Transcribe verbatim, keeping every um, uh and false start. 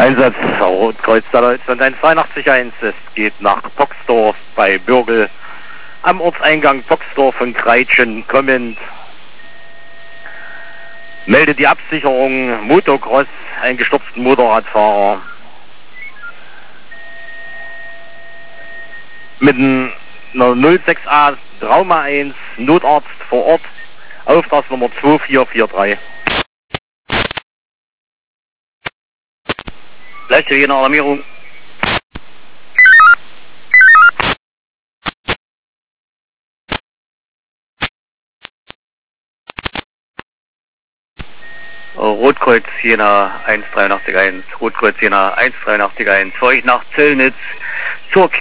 Einsatz, Rotkreuz Deutschland eins zwei acht eins, es geht nach Boxdorf bei Bürgel. Am Ortseingang Boxdorf von Kreitschen kommend. Meldet die Absicherung Motocross, einen gestürzten Motorradfahrer. Mit einer null sechs A Trauma eins, Notarzt vor Ort, Auftragsnummer zwei vier vier drei. Gleich hier eine Alarmierung. Rotkreuz Jena eins drei acht eins, Rotkreuz Jena eins drei acht eins, für euch nach Zellnitz zur